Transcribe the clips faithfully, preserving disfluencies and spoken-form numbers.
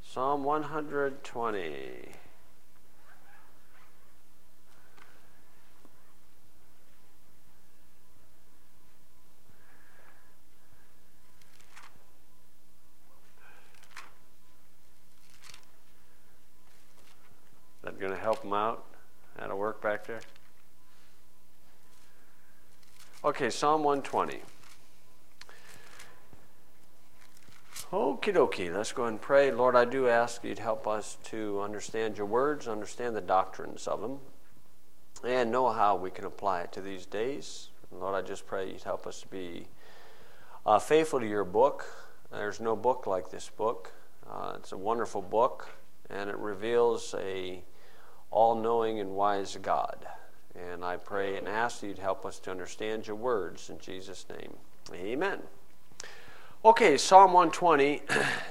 Psalm one hundred twenty. That going to help them out? That'll work back there? Okay, Psalm one twenty. Okie dokie, let's go and pray. Lord, I do ask you to help us to understand your words, understand the doctrines of them, and know how we can apply it to these days. And Lord, I just pray you'd help us to be uh, faithful to your book. There's no book like this book. Uh, it's a wonderful book, and it reveals a all-knowing and wise God. And I pray and ask you to help us to understand your words in Jesus' name. Amen. Okay, Psalm one twenty.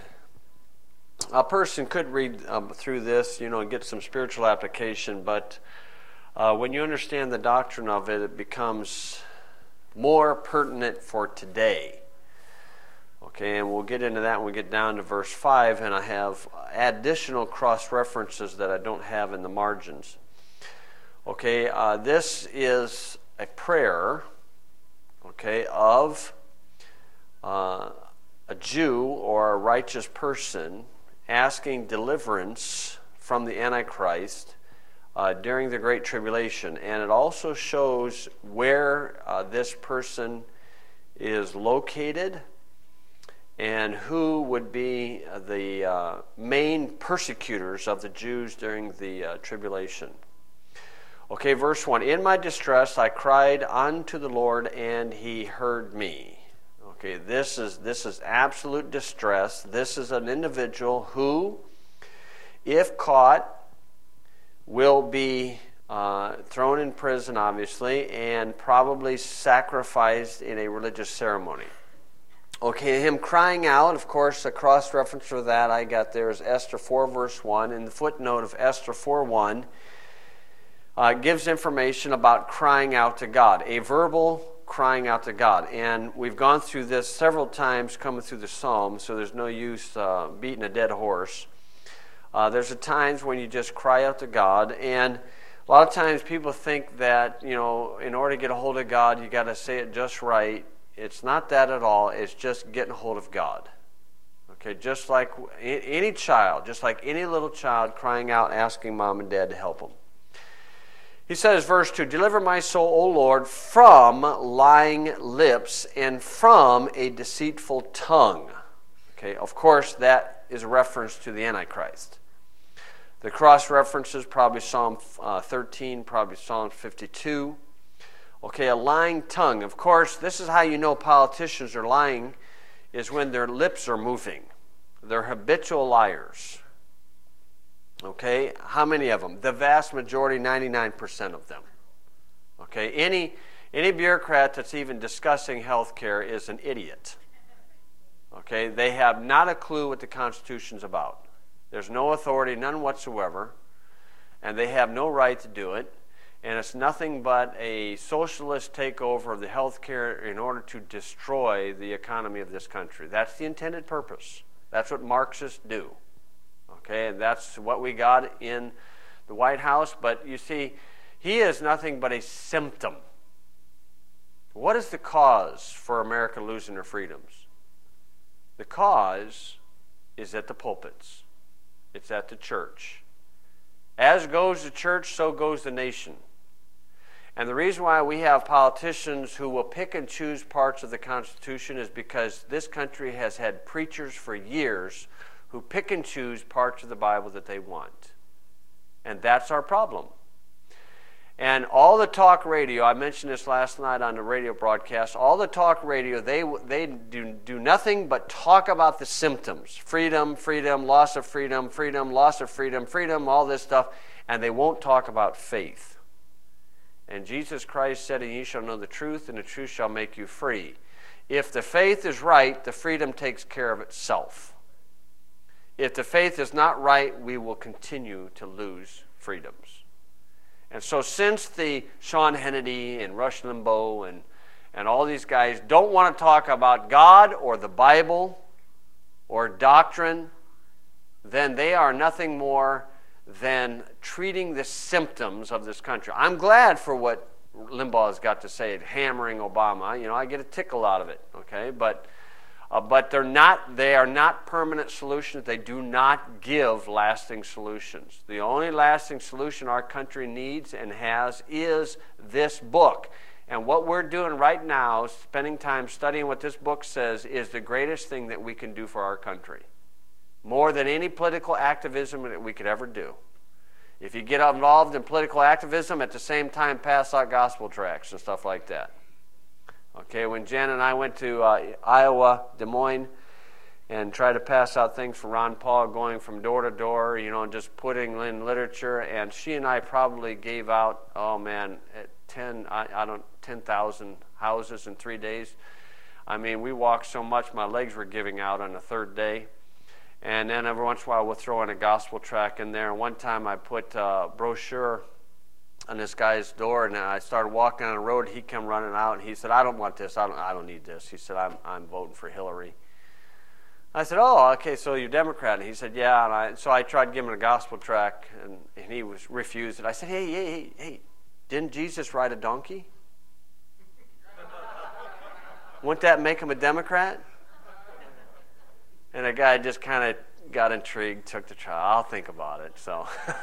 A person could read um, through this, you know, and get some spiritual application, but uh, when you understand the doctrine of it, it becomes more pertinent for today. Okay, and we'll get into that when we get down to verse five, and I have additional cross-references that I don't have in the margins. Okay, uh, this is a prayer, okay, of uh, a Jew or a righteous person asking deliverance from the Antichrist uh, during the Great Tribulation. And it also shows where uh, this person is located and who would be the uh, main persecutors of the Jews during the uh, tribulation. Okay, verse one. In my distress I cried unto the Lord, and he heard me. Okay, this is this is absolute distress. This is an individual who, if caught, will be uh, thrown in prison, obviously, and probably sacrificed in a religious ceremony. Okay, him crying out, of course, a cross-reference for that I got there is Esther four, verse one. In the footnote of Esther four one, uh, gives information about crying out to God, a verbal crying out to God. And we've gone through this several times coming through the Psalms, so there's no use uh, beating a dead horse. Uh, there's a times when you just cry out to God, and a lot of times people think that, you know, in order to get a hold of God, you got to say it just right. It's not that at all. It's just getting a hold of God. Okay, just like any child, just like any little child crying out, asking mom and dad to help them. He says, verse two, deliver my soul, O Lord, from lying lips and from a deceitful tongue. Okay, of course, that is a reference to the Antichrist. The cross-references, probably Psalm uh, thirteen, probably Psalm fifty-two. Okay, a lying tongue. Of course, this is how you know politicians are lying, is when their lips are moving. They're habitual liars. Okay, how many of them? The vast majority, ninety-nine percent of them. Okay, any any bureaucrat that's even discussing health care is an idiot. Okay, they have not a clue what the Constitution's about. There's no authority, none whatsoever, and they have no right to do it. And it's nothing but a socialist takeover of the health care in order to destroy the economy of this country. That's the intended purpose. That's what Marxists do. Okay, and that's what we got in the White House. But you see, he is nothing but a symptom. What is the cause for America losing her freedoms? The cause is at the pulpits. It's at the church. As goes the church, so goes the nation. And the reason why we have politicians who will pick and choose parts of the Constitution is because this country has had preachers for years who pick and choose parts of the Bible that they want. And that's our problem. And all the talk radio, I mentioned this last night on the radio broadcast, all the talk radio, they they do, do nothing but talk about the symptoms. Freedom, freedom, loss of freedom, freedom, loss of freedom, freedom, all this stuff. And they won't talk about faith. And Jesus Christ said, and ye shall know the truth, and the truth shall make you free. If the faith is right, the freedom takes care of itself. If the faith is not right, we will continue to lose freedoms. And so since the Sean Hannity and Rush Limbaugh and, and all these guys don't want to talk about God or the Bible or doctrine, then they are nothing more than treating the symptoms of this country. I'm glad for what Limbaugh has got to say, hammering Obama. You know, I get a tickle out of it, okay? But uh, but they're not, they are not permanent solutions. They do not give lasting solutions. The only lasting solution our country needs and has is this book. And what we're doing right now, spending time studying what this book says, is the greatest thing that we can do for our country. More than any political activism that we could ever do. If you get involved in political activism, at the same time pass out gospel tracts and stuff like that. Okay, when Jen and I went to uh, Iowa, Des Moines, and tried to pass out things for Ron Paul, going from door to door, you know, just putting in literature, and she and I probably gave out, oh man, ten, I, I don't, ten thousand houses in three days. I mean, we walked so much, my legs were giving out on the third day. And then every once in a while, we'll throw in a gospel tract in there. And one time I put a brochure on this guy's door, and I started walking on the road. He came running out, and he said, I don't want this. I don't, I don't need this. He said, I'm, I'm voting for Hillary. I said, oh, okay, so you're Democrat. And he said, yeah. And I, so I tried to give him a gospel tract, and, and he was refused it. I said, hey, hey, hey, hey, didn't Jesus ride a donkey? Wouldn't that make him a Democrat? And the guy just kind of got intrigued, took the trial. I'll think about it. So,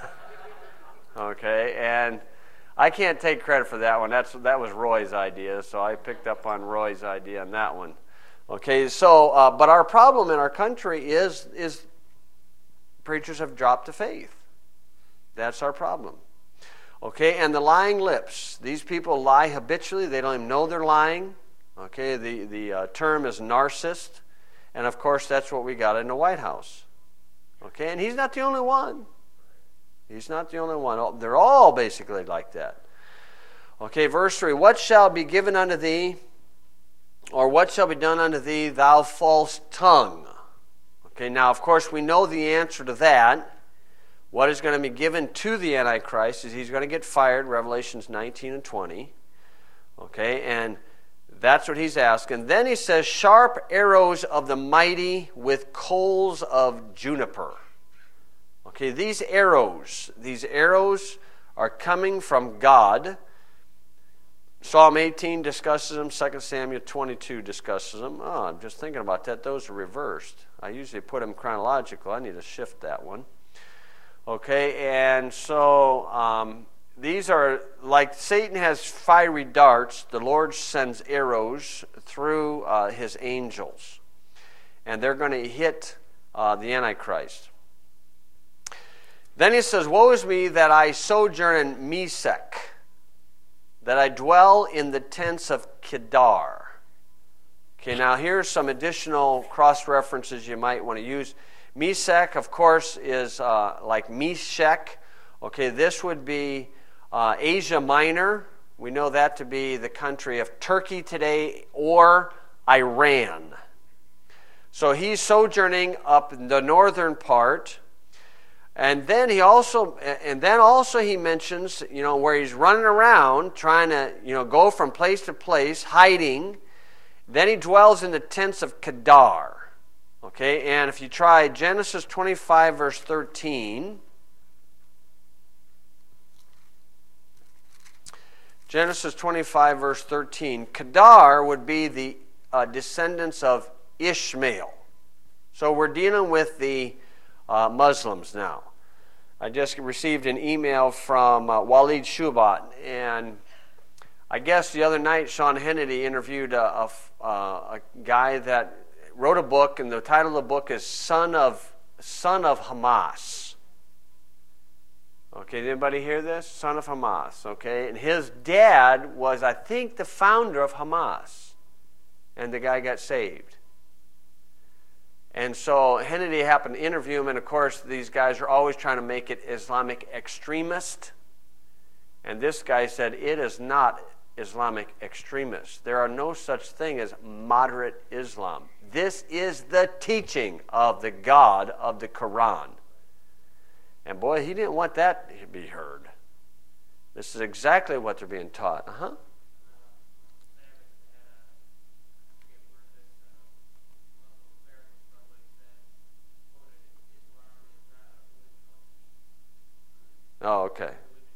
okay, and I can't take credit for that one. That's that was Roy's idea, so I picked up on Roy's idea on that one. Okay, so uh, but our problem in our country is is preachers have dropped the faith. That's our problem. Okay, and the lying lips. These people lie habitually. They don't even know they're lying. Okay, the the uh, term is narcissist. And, of course, that's what we got in the White House. Okay, and he's not the only one. He's not the only one. They're all basically like that. Okay, verse three. What shall be given unto thee, or what shall be done unto thee, thou false tongue? Okay, now, of course, we know the answer to that. What is going to be given to the Antichrist is he's going to get fired, Revelations nineteen and twenty. Okay, and that's what he's asking. Then he says, sharp arrows of the mighty with coals of juniper. Okay, these arrows, these arrows are coming from God. Psalm eighteen discusses them. Second Samuel twenty-two discusses them. Oh, I'm just thinking about that. Those are reversed. I usually put them chronological. I need to shift that one. Okay, and so um, these are, like Satan has fiery darts, the Lord sends arrows through uh, his angels. And they're going to hit uh, the Antichrist. Then he says, woe is me that I sojourn in Mesech, that I dwell in the tents of Kedar. Okay, now here's some additional cross-references you might want to use. Mesech, of course, is uh, like Meshech. Okay, this would be uh, Asia Minor. We know that to be the country of Turkey today or Iran. So he's sojourning up in the northern part. And then he also, and then also he mentions, you know, where he's running around trying to, you know, go from place to place, hiding. Then he dwells in the tents of Kedar. Okay, and if you try Genesis twenty-five, verse thirteen. Genesis twenty-five, verse thirteen. Kedar would be the uh, descendants of Ishmael. So we're dealing with the uh, Muslims now. I just received an email from uh, Walid Shubat, and I guess the other night Sean Hannity interviewed a, a, a guy that wrote a book, and the title of the book is Son of Son of Hamas. Okay, did anybody hear this? Son of Hamas, okay? And his dad was, I think, the founder of Hamas. And the guy got saved. And so Hannity happened to interview him, and of course these guys are always trying to make it Islamic extremist. And this guy said, it is not Islamic extremist. There are no such thing as moderate Islam. This is the teaching of the God of the Quran. And boy, he didn't want that to be heard. This is exactly what they're being taught. Uh-huh. Oh, okay.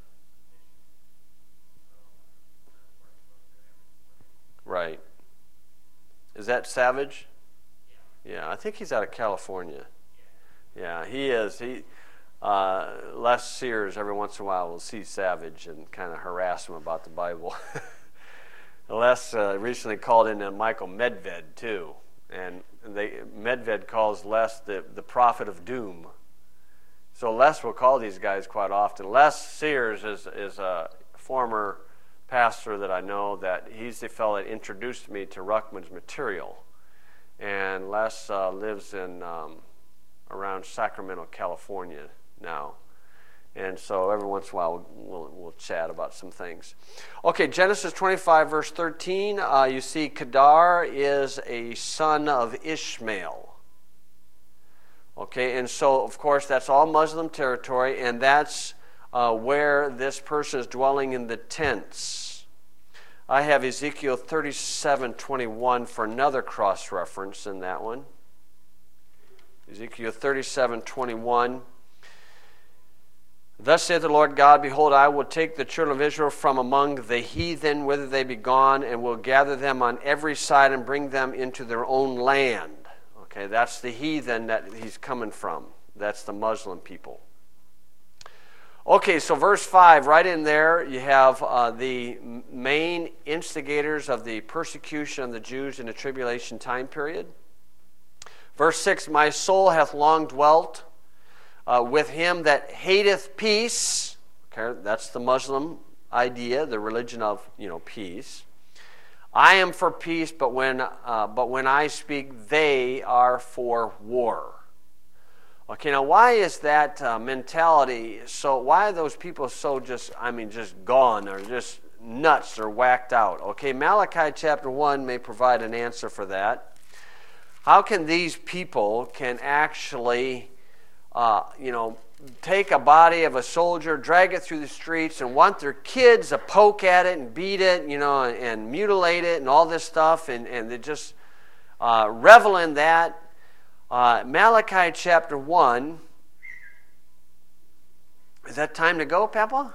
Right. Is that Savage? Yeah, I think he's out of California. Yeah, he is. He uh, Les Sears every once in a while will see Savage and kind of harass him about the Bible. Les uh, recently called in uh, Michael Medved too, and they Medved calls Les the the prophet of doom. So Les will call these guys quite often. Les Sears is is a former pastor that I know, that he's the fellow that introduced me to Ruckman's material. And Les uh, lives in um, around Sacramento, California now. And so every once in a while we'll, we'll, we'll chat about some things. Okay, Genesis twenty-five, verse thirteen. Uh, you see Kedar is a son of Ishmael. Okay, and so of course that's all Muslim territory, and that's uh, where this person is dwelling in the tents. I have Ezekiel thirty-seven twenty-one for another cross-reference in that one. Ezekiel thirty-seven twenty-one. Thus saith the Lord God, behold, I will take the children of Israel from among the heathen, whither they be gone, and will gather them on every side and bring them into their own land. Okay, that's the heathen that he's coming from. That's the Muslim people. Okay, so verse five, right in there, you have uh, the main instigators of the persecution of the Jews in the tribulation time period. Verse six, my soul hath long dwelt uh, with him that hateth peace. Okay, that's the Muslim idea, the religion of, you know, peace. I am for peace, but when uh, but when I speak, they are for war. Okay, now why is that uh, mentality so, why are those people so just, I mean, just gone or just nuts or whacked out? Okay, Malachi chapter one may provide an answer for that. How can these people can actually, uh, you know, take a body of a soldier, drag it through the streets, and want their kids to poke at it and beat it, you know, and, and mutilate it and all this stuff, and, and they just uh, revel in that? Uh, Malachi chapter one. Is that time to go, Papa?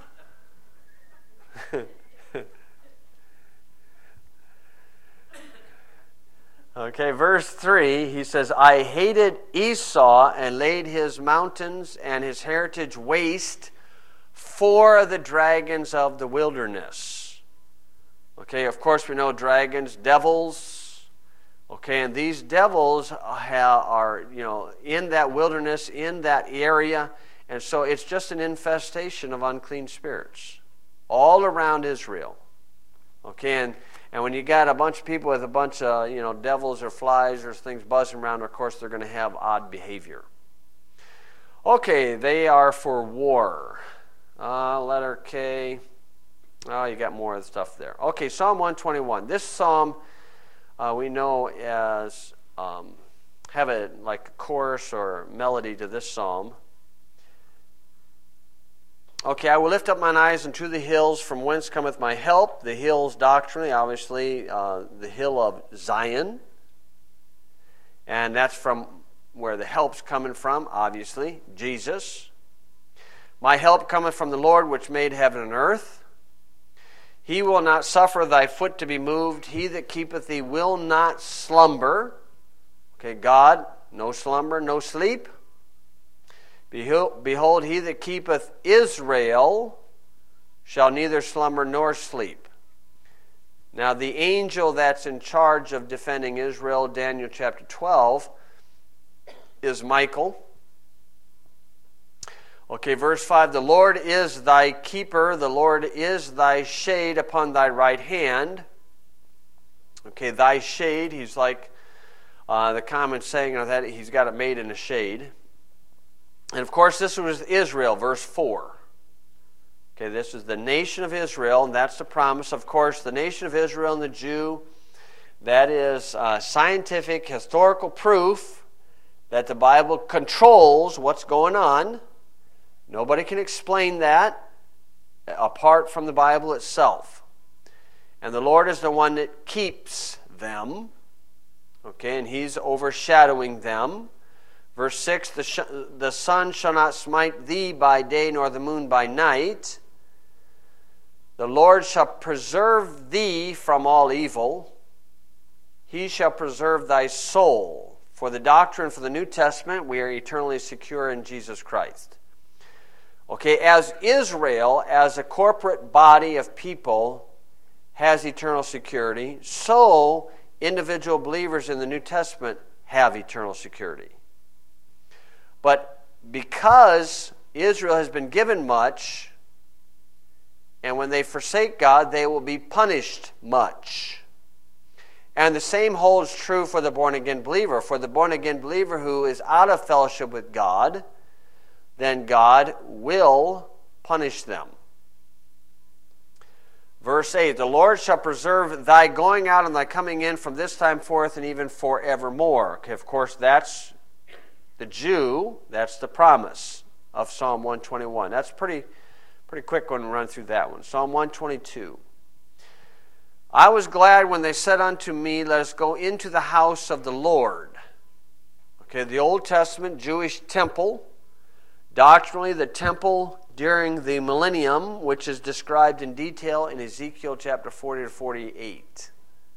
Okay, verse three, he says, I hated Esau and laid his mountains and his heritage waste for the dragons of the wilderness. Okay, of course we know dragons, devils. Okay, and these devils are, you know, in that wilderness, in that area, and so it's just an infestation of unclean spirits all around Israel. Okay, and, and when you got a bunch of people with a bunch of, you know, devils or flies or things buzzing around, of course they're going to have odd behavior. Okay, they are for war. Uh, letter K. Oh, you got more of the stuff there. Okay, Psalm one twenty-one. This psalm Uh, we know as um, have a like a chorus or melody to this psalm. Okay, I will lift up mine eyes unto the hills, from whence cometh my help. The hills doctrinally, obviously, uh, the hill of Zion, and that's from where the help's coming from. Obviously, Jesus. My help cometh from the Lord, which made heaven and earth. He will not suffer thy foot to be moved. He that keepeth thee will not slumber. Okay, God, no slumber, no sleep. Behold, he that keepeth Israel shall neither slumber nor sleep. Now, the angel that's in charge of defending Israel, Daniel chapter twelve, is Michael. Okay, verse five, the Lord is thy keeper, the Lord is thy shade upon thy right hand. Okay, thy shade, he's like uh, the common saying of that, he's got it made in a shade. And of course, this was Israel, verse four. Okay, this is the nation of Israel, and that's the promise. Of course, the nation of Israel and the Jew, that is uh, scientific, historical proof that the Bible controls what's going on. Nobody can explain that apart from the Bible itself. And the Lord is the one that keeps them. Okay, and He's overshadowing them. Verse six, the, sh- the sun shall not smite thee by day, nor the moon by night. The Lord shall preserve thee from all evil. He shall preserve thy soul. For the doctrine for the New Testament, we are eternally secure in Jesus Christ. Okay, as Israel, as a corporate body of people, has eternal security, so individual believers in the New Testament have eternal security. But because Israel has been given much, and when they forsake God, they will be punished much. And the same holds true for the born-again believer. For the born-again believer who is out of fellowship with God, then God will punish them. Verse eight, the Lord shall preserve thy going out and thy coming in from this time forth and even forevermore. Okay, of course, that's the Jew, that's the promise of Psalm one twenty-one. That's pretty, pretty quick when we run through that one. Psalm one twenty-two. I was glad when they said unto me, let us go into the house of the Lord. Okay, the Old Testament Jewish temple, doctrinally the temple during the millennium, which is described in detail in Ezekiel chapter forty to forty-eight.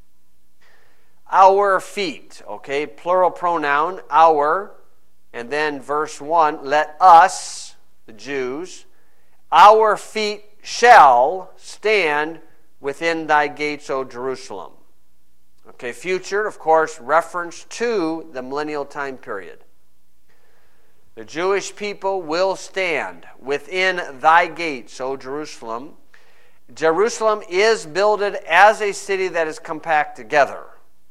Our feet, okay, plural pronoun, our, and then verse one, let us, the Jews, our feet shall stand within thy gates, O Jerusalem. Okay, future, of course, reference to the millennial time period. The Jewish people will stand within thy gates, O Jerusalem. Jerusalem is builded as a city that is compact together.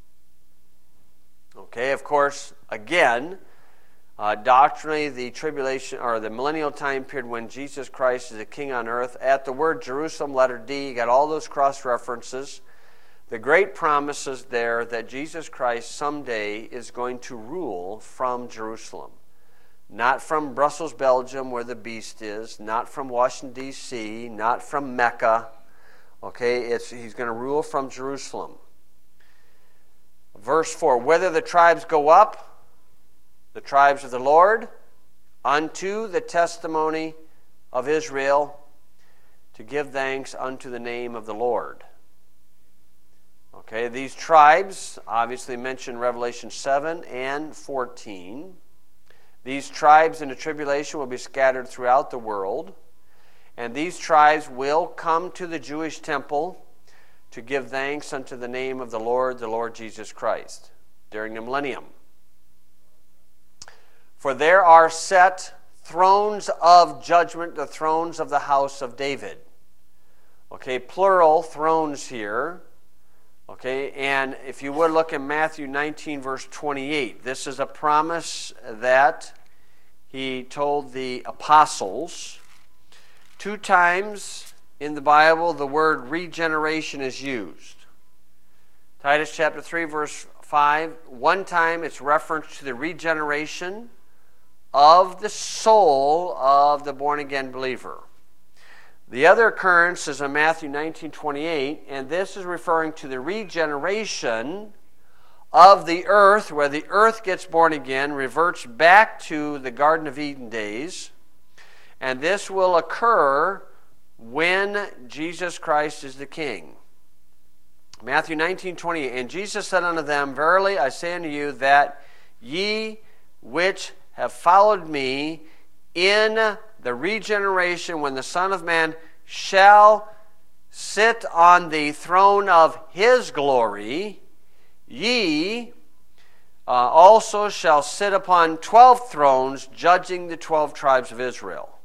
Okay, of course, again, uh, doctrinally the tribulation or the millennial time period when Jesus Christ is a king on earth. At the word Jerusalem, letter D, you got all those cross references. The great promises there that Jesus Christ someday is going to rule from Jerusalem. Not from Brussels, Belgium, where the beast is. Not from Washington, D C Not from Mecca. Okay, it's, he's going to rule from Jerusalem. Verse four, whether the tribes go up, the tribes of the Lord, unto the testimony of Israel, to give thanks unto the name of the Lord. Okay, these tribes obviously mentioned in Revelation seven and fourteen. These tribes in the tribulation will be scattered throughout the world. And these tribes will come to the Jewish temple to give thanks unto the name of the Lord, the Lord Jesus Christ, during the millennium. For there are set thrones of judgment, the thrones of the house of David. Okay, plural thrones here. Okay, and if you would look in Matthew nineteen, verse twenty-eight, this is a promise that he told the apostles. Two times in the Bible, the word regeneration is used. Titus chapter three, verse five, one time it's reference to the regeneration of the soul of the born-again believer. The other occurrence is in Matthew nineteen twenty-eight, and this is referring to the regeneration of the earth, where the earth gets born again, reverts back to the Garden of Eden days, and this will occur when Jesus Christ is the King. Matthew nineteen twenty-eight, and Jesus said unto them, verily I say unto you, that ye which have followed me in the regeneration, when the Son of Man shall sit on the throne of his glory, ye uh, also shall sit upon twelve thrones, judging the twelve tribes of Israel.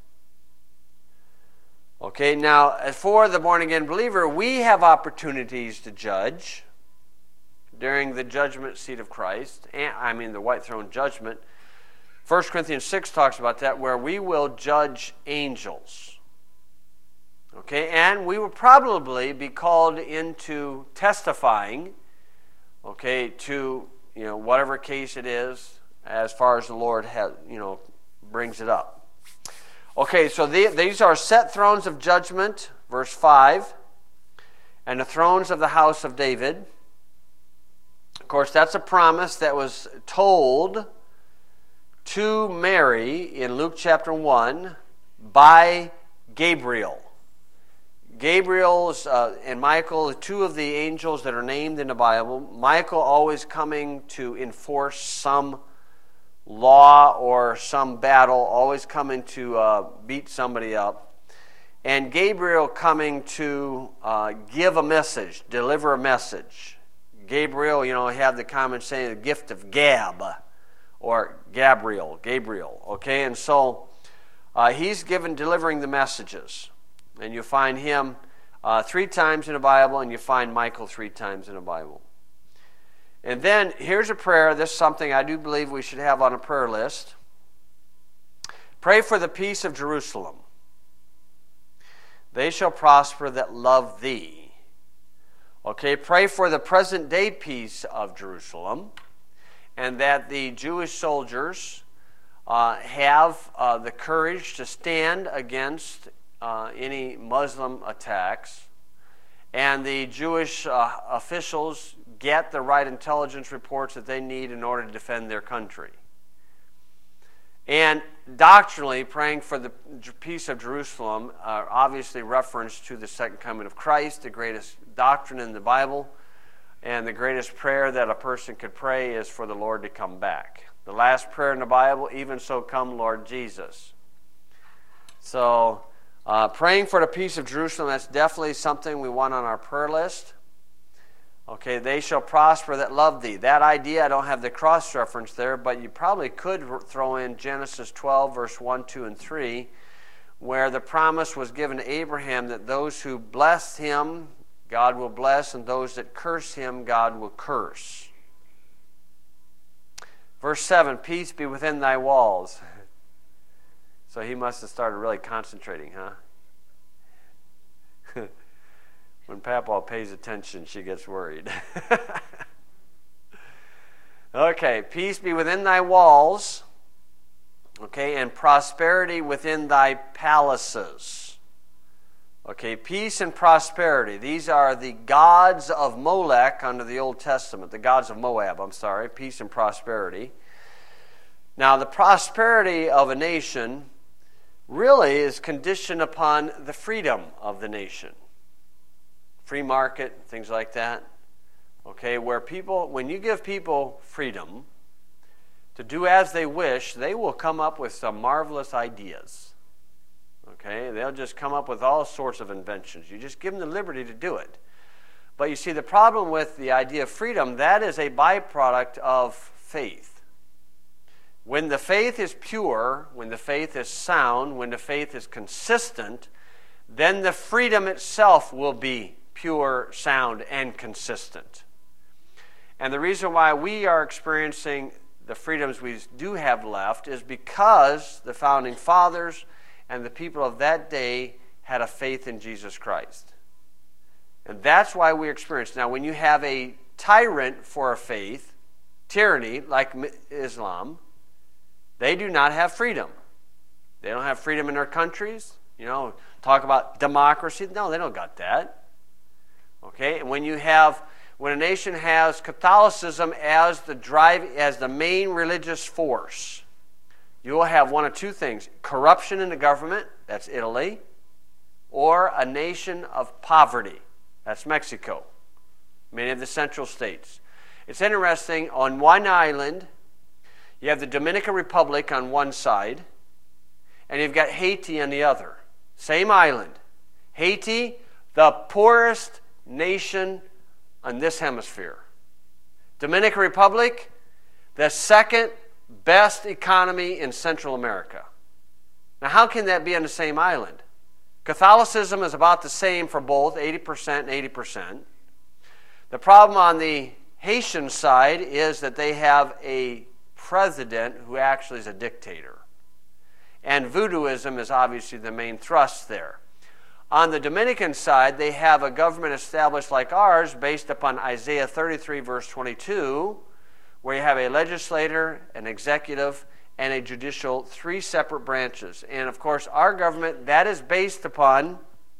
Okay, now for the born-again believer, we have opportunities to judge during the judgment seat of Christ, and, I mean the white throne judgment. First Corinthians six talks about that, where we will judge angels. Okay, and we will probably be called into testifying, okay, to, you know, whatever case it is, as far as the Lord has, you know, brings it up. Okay, so the, these are set thrones of judgment, verse five, and the thrones of the house of David. Of course, that's a promise that was told to Mary in Luke chapter one by Gabriel. Gabriel's uh, and Michael, two of the angels that are named in the Bible. Michael always coming to enforce some law or some battle, always coming to uh, beat somebody up. And Gabriel coming to uh, give a message, deliver a message. Gabriel, you know, have the common saying, the gift of Gab, or Gabriel, Gabriel, okay? And so uh, he's given, delivering the messages. And you find him uh, three times in the Bible, and you find Michael three times in the Bible. And then here's a prayer. This is something I do believe we should have on a prayer list. Pray for the peace of Jerusalem. They shall prosper that love thee. Okay, pray for the present day peace of Jerusalem, and that the Jewish soldiers uh, have uh, the courage to stand against uh, any Muslim attacks, and the Jewish uh, officials get the right intelligence reports that they need in order to defend their country. And doctrinally, praying for the peace of Jerusalem, uh, obviously reference to the second coming of Christ, the greatest doctrine in the Bible, and the greatest prayer that a person could pray is for the Lord to come back. The last prayer in the Bible, even so come Lord Jesus. So, uh, praying for the peace of Jerusalem, that's definitely something we want on our prayer list. Okay, they shall prosper that love thee. That idea, I don't have the cross reference there, but you probably could throw in Genesis twelve, verse one, two, and three, where the promise was given to Abraham that those who bless him, God will bless, and those that curse him, God will curse. Verse seven, peace be within thy walls. So he must have started really concentrating, huh? When Papa pays attention, she gets worried. Okay, peace be within thy walls, okay, and prosperity within thy palaces. Okay, peace and prosperity. These are the gods of Molech under the Old Testament, the gods of Moab, I'm sorry, peace and prosperity. Now, the prosperity of a nation really is conditioned upon the freedom of the nation. Free market, things like that. Okay, where people, when you give people freedom to do as they wish, they will come up with some marvelous ideas. Okay, they'll just come up with all sorts of inventions. You just give them the liberty to do it. But you see, the problem with the idea of freedom, that is a byproduct of faith. When the faith is pure, when the faith is sound, when the faith is consistent, then the freedom itself will be pure, sound, and consistent. And the reason why we are experiencing the freedoms we do have left is because the founding fathers and the people of that day had a faith in Jesus Christ. And that's why we experience. Now, when you have a tyrant for a faith, tyranny, like Islam, they do not have freedom. They don't have freedom in their countries. You know, talk about democracy. No, they don't got that. Okay, and when you have, when a nation has Catholicism as the drive, as the main religious force, you will have one of two things: corruption in the government, that's Italy, or a nation of poverty, that's Mexico, many of the central states. It's interesting, on one island, you have the Dominican Republic on one side, and you've got Haiti on the other. Same island. Haiti, the poorest nation on this hemisphere. Dominican Republic, the second best economy in Central America. Now, how can that be on the same island? Catholicism is about the same for both, eighty percent and eighty percent. The problem on the Haitian side is that they have a president who actually is a dictator. And voodooism is obviously the main thrust there. On the Dominican side, they have a government established like ours based upon Isaiah thirty-three, verse twenty-two, where you have a legislator, an executive, and a judicial, three separate branches. And of course, our government, that is based upon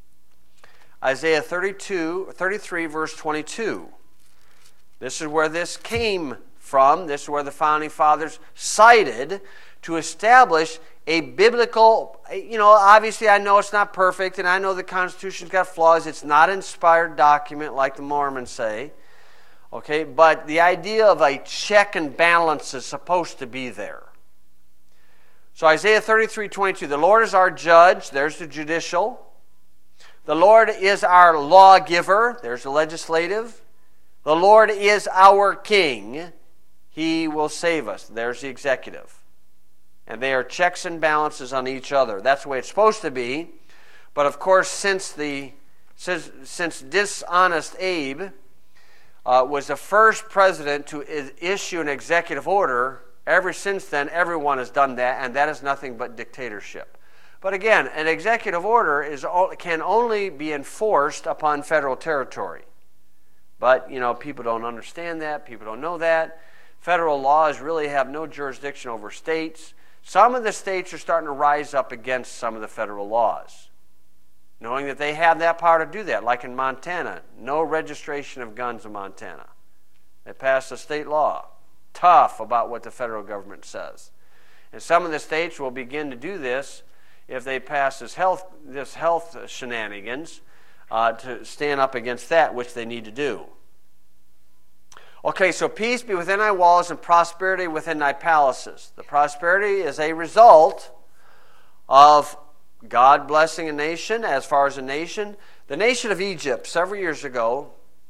Isaiah thirty-two, thirty-three, verse twenty-two. This is where this came from. This is where the founding fathers cited to establish a biblical, you know, obviously I know it's not perfect, and I know the Constitution's got flaws. It's not an inspired document like the Mormons say. Okay, but the idea of a check and balance is supposed to be there. So Isaiah thirty-three twenty-two, the Lord is our judge. There's the judicial. The Lord is our lawgiver. There's the legislative. The Lord is our king. He will save us. There's the executive. And they are checks and balances on each other. That's the way it's supposed to be. But of course, since the since, since dishonest Abe uh, was the first president to is, issue an executive order, ever since then, everyone has done that, and that is nothing but dictatorship. But again, an executive order is can only be enforced upon federal territory. But, you know, people don't understand that. People don't know that. Federal laws really have no jurisdiction over states. Some of the states are starting to rise up against some of the federal laws, knowing that they have that power to do that. Like in Montana, no registration of guns in Montana. They passed a state law, tough about what the federal government says. And some of the states will begin to do this if they pass this health, this health shenanigans uh, to stand up against that, which they need to do. Okay, so peace be within thy walls and prosperity within thy palaces. The prosperity is a result of God blessing a nation. As far as a nation, the nation of Egypt several years ago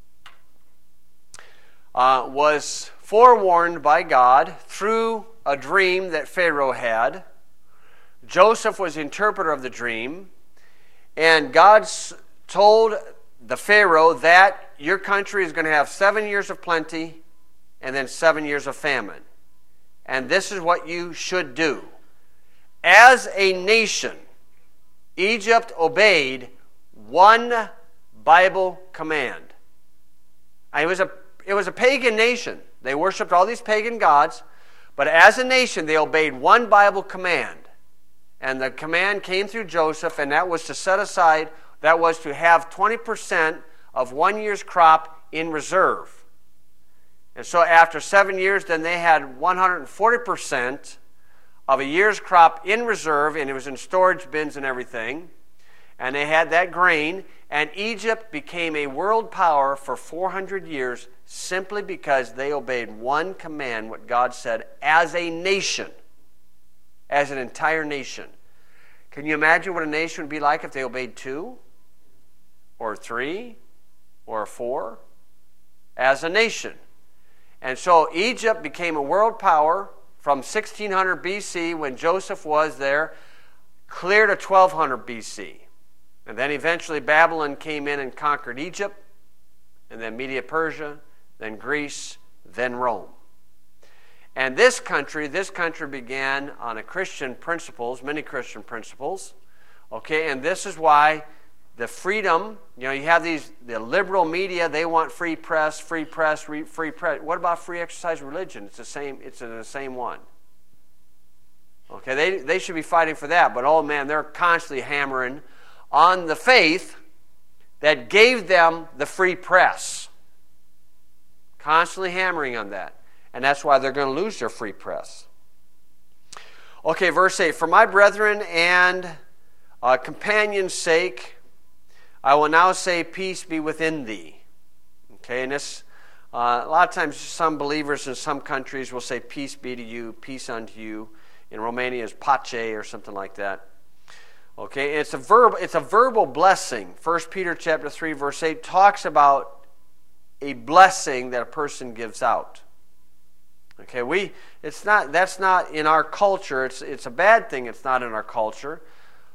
uh, was forewarned by God through a dream that Pharaoh had. Joseph was the interpreter of the dream, and God told the Pharaoh that your country is going to have seven years of plenty and then seven years of famine. And this is what you should do. As a nation, Egypt obeyed one Bible command. It was a, it was a pagan nation. They worshipped all these pagan gods, but as a nation, they obeyed one Bible command. And the command came through Joseph, and that was to set aside, that was to have twenty percent of one year's crop in reserve. And so after seven years, then they had one hundred forty percent of a year's crop in reserve, and it was in storage bins and everything. And they had that grain, and Egypt became a world power for four hundred years simply because they obeyed one command, what God said, as a nation, as an entire nation. Can you imagine what a nation would be like if they obeyed two or three or four as a nation? And so Egypt became a world power from sixteen hundred B C when Joseph was there, clear to twelve hundred B C. And then eventually Babylon came in and conquered Egypt, and then Media-Persia, then Greece, then Rome. And this country, this country began on a Christian principles, many Christian principles. Okay, and this is why the freedom, you know, you have these, the liberal media, they want free press, free press, free, free press. What about free exercise religion? It's the same, it's the same one. Okay, they, they should be fighting for that, but oh man, they're constantly hammering on the faith that gave them the free press. Constantly hammering on that. And that's why they're going to lose their free press. Okay, verse eight. For my brethren and uh, companions' sake, I will now say, peace be within thee. Okay, and this, uh, a lot of times some believers in some countries will say, peace be to you, peace unto you. In Romania, it's pace or something like that. Okay, it's a verb. It's a verbal blessing. First Peter chapter three, verse eight talks about a blessing that a person gives out. Okay, we it's not that's not in our culture. It's it's a bad thing. It's not in our culture.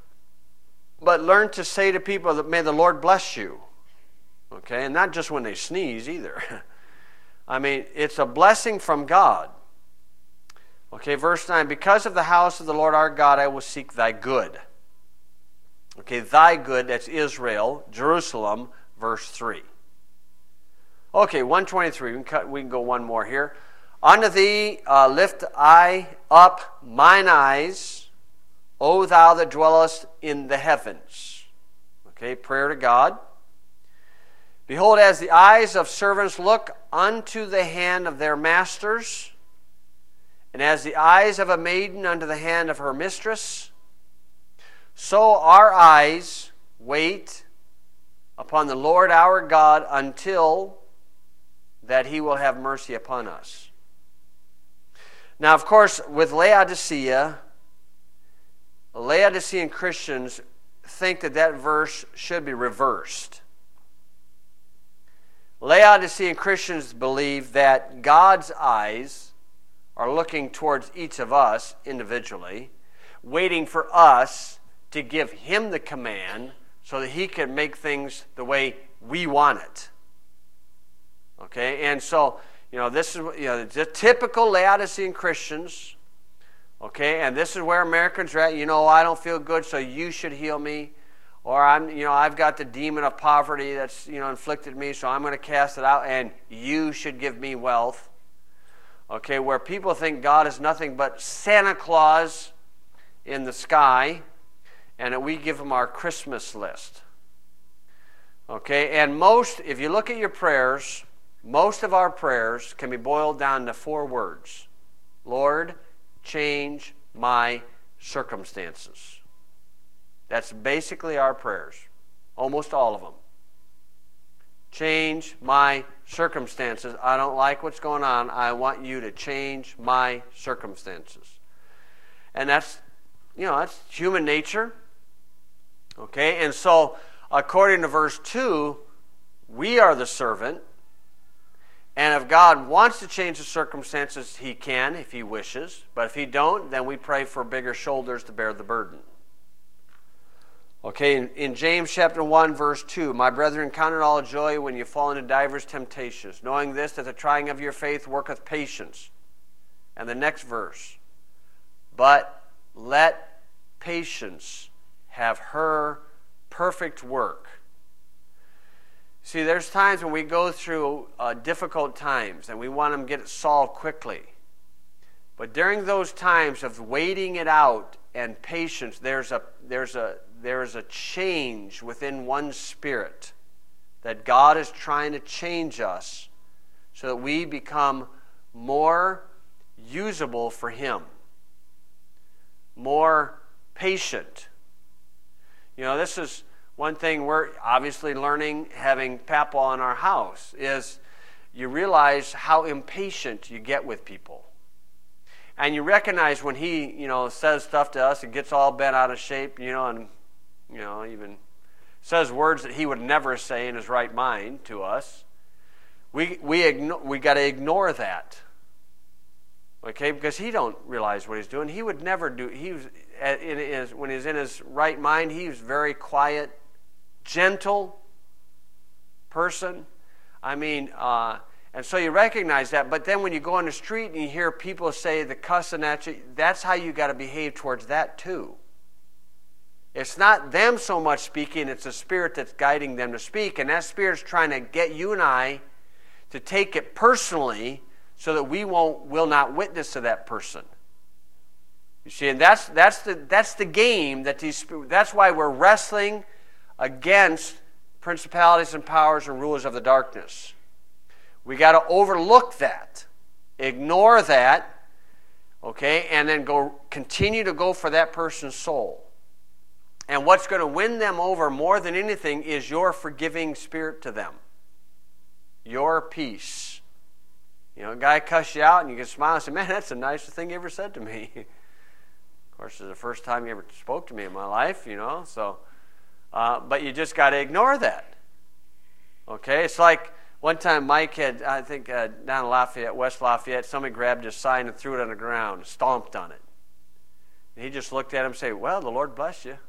But learn to say to people that may the Lord bless you. Okay, and not just when they sneeze either. I mean, it's a blessing from God. Okay, verse nine. Because of the house of the Lord our God, I will seek thy good. Okay, thy good, that's Israel, Jerusalem, verse three. Okay, one twenty-three. We can, cut, we can go one more here. Unto thee uh, lift I up mine eyes, O thou that dwellest in the heavens. Okay, prayer to God. Behold, as the eyes of servants look unto the hand of their masters, And as the eyes of a maiden unto the hand of her mistress, so our eyes wait upon the Lord our God until that he will have mercy upon us. Now, of course, with Laodicea, Laodicean Christians think that that verse should be reversed. Laodicean Christians believe that God's eyes are looking towards each of us individually, waiting for us to give him the command so that he can make things the way we want it. Okay, and so, you know, this is, you know, the typical Laodicean Christians, okay, and this is where Americans are at. You know, I don't feel good, so you should heal me. Or, I'm, you know, I've got the demon of poverty that's, you know, inflicted me, so I'm going to cast it out, and you should give me wealth. Okay, where people think God is nothing but Santa Claus in the sky, and that we give him our Christmas list. Okay, and most, if you look at your prayers, most of our prayers can be boiled down to four words. Lord, change my circumstances. That's basically our prayers. Almost all of them. Change my circumstances. I don't like what's going on. I want you to change my circumstances. And that's, you know, that's human nature. Okay, and so according to verse two, we are the servant. And if God wants to change the circumstances, he can if he wishes. But if he don't, then we pray for bigger shoulders to bear the burden. Okay, in, in James chapter one, verse two, my brethren, count it all joy when you fall into divers temptations, knowing this, that the trying of your faith worketh patience. And the next verse, but let patience have her perfect work. See, there's times when we go through uh, difficult times and we want them to get it solved quickly. But during those times of waiting it out and patience, there's a there's a there's a change within one's spirit that God is trying to change us so that we become more usable for him, more patient. You know, this is one thing we're obviously learning having Papa in our house is you realize how impatient you get with people. And you recognize when he, you know, says stuff to us and gets all bent out of shape, you know, and, you know, even says words that he would never say in his right mind to us. We we igno- we got to ignore that. Okay, because he don't realize what he's doing. He would never do. He was in his, when he's in his right mind. He was very quiet, gentle person. I mean, uh, and so you recognize that. But then when you go on the street and you hear people say the cussing at you, that's how you got to behave towards that too. It's not them so much speaking; it's the Spirit that's guiding them to speak, and that Spirit's trying to get you and I to take it personally, so that we won't will not witness to that person. You see, and that's that's the that's the game that these. That's why we're wrestling against principalities and powers and rulers of the darkness. We got to overlook that, ignore that, okay, and then go continue to go for that person's soul. And what's going to win them over more than anything is your forgiving spirit to them, your peace. You know, a guy cuss you out and you can smile and say, man, that's the nicest thing you ever said to me. Of course, it's the first time you ever spoke to me in my life, you know. So, uh, but you just got to ignore that. Okay? It's like one time Mike had, I think, uh, down in Lafayette, West Lafayette, somebody grabbed his sign and threw it on the ground, stomped on it. And he just looked at him and said, well, the Lord bless you.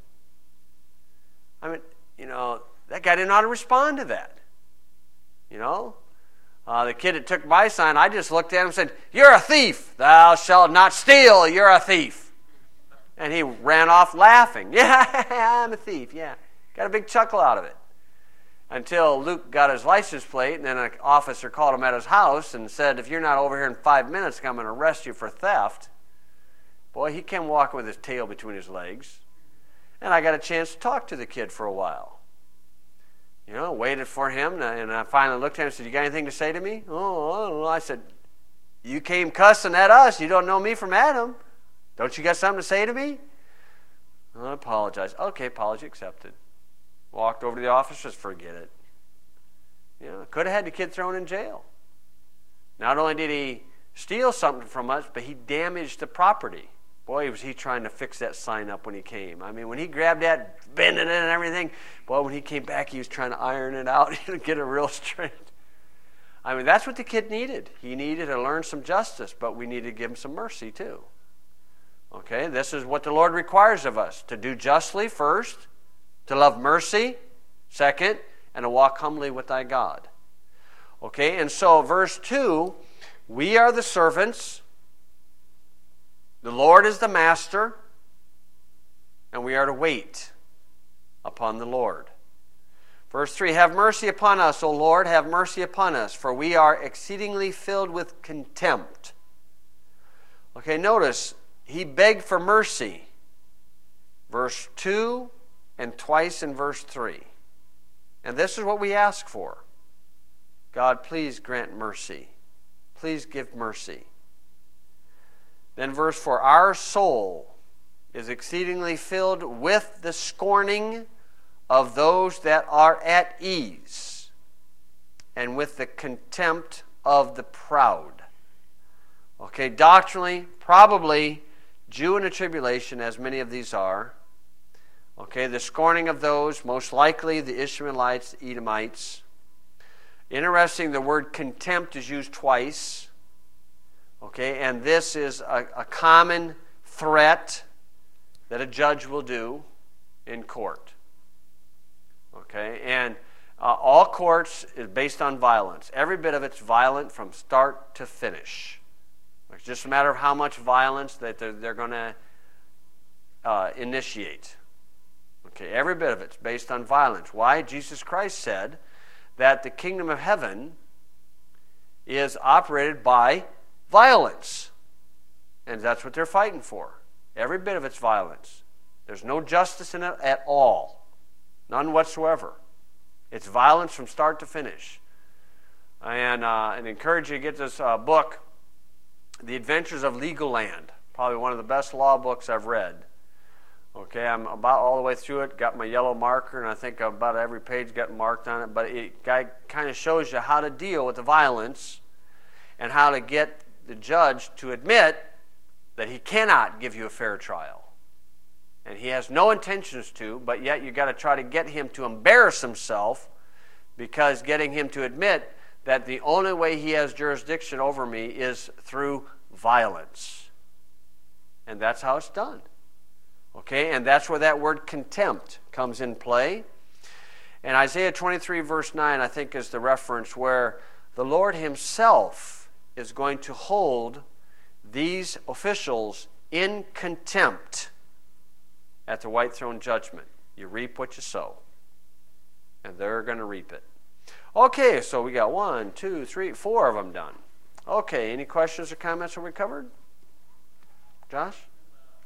I mean, you know, that guy didn't know how to respond to that. You know? Uh, the kid that took my sign, I just looked at him and said, you're a thief. Thou shalt not steal. You're a thief. And he ran off laughing. Yeah, I'm a thief. Yeah. Got a big chuckle out of it. Until Luke got his license plate, and then an officer called him at his house and said, if you're not over here in five minutes, I'm going to arrest you for theft. Boy, he came walking with his tail between his legs. And I got a chance to talk to the kid for a while. You know, waited for him, and I finally looked at him and said, you got anything to say to me? Oh, I don't know. I said, You came cussing at us. You don't know me from Adam. Don't you got something to say to me? I apologize. Okay, apology accepted. Walked over to the officers, forget it. You know, could have had the kid thrown in jail. Not only did he steal something from us, but he damaged the property. Boy, was he trying to fix that sign up when he came. I mean, when he grabbed that, bending it and everything, boy, when he came back, he was trying to iron it out and get it real straight. I mean, that's what the kid needed. He needed to learn some justice, but we need to give him some mercy too. Okay, this is what the Lord requires of us, to do justly first, to love mercy second, and to walk humbly with thy God. Okay, and so verse two, we are the servants, the Lord is the master, and we are to wait upon the Lord. Verse three, have mercy upon us, O Lord, have mercy upon us, for we are exceedingly filled with contempt. Okay, notice, he begged for mercy. Verse two and twice in verse three. And this is what we ask for. God, please grant mercy. Please give mercy. Then verse four, our soul is exceedingly filled with the scorning of those that are at ease, and with the contempt of the proud. Okay, doctrinally, probably Jew in the tribulation, as many of these are. Okay, the scorning of those, most likely the Ishmaelites, the Edomites. Interesting, the word contempt is used twice. Okay, and this is a, a common threat that a judge will do in court. Okay, and uh, all courts is based on violence. Every bit of it's violent from start to finish. It's just a matter of how much violence that they're, they're going to uh, initiate. Okay, every bit of it's based on violence. Why? Jesus Christ said that the kingdom of heaven is operated by violence. And that's what they're fighting for. Every bit of it's violence. There's no justice in it at all. None whatsoever. It's violence from start to finish. And uh, I encourage you to get this uh, book, The Adventures of Legoland. Probably one of the best law books I've read. Okay, I'm about all the way through it. Got my yellow marker, and I think about every page got marked on it. But it kind of shows you how to deal with the violence and how to get the judge to admit that he cannot give you a fair trial. And he has no intentions to, but yet you got to try to get him to embarrass himself, because getting him to admit that the only way he has jurisdiction over me is through violence. And that's how it's done. Okay, and that's where that word contempt comes in play. And Isaiah twenty-three verse nine, I think, is the reference where the Lord himself is going to hold these officials in contempt at the white throne judgment. You reap what you sow. And they're going to reap it. Okay, so we got one, two, three, four of them done. Okay, any questions or comments that we covered? Josh?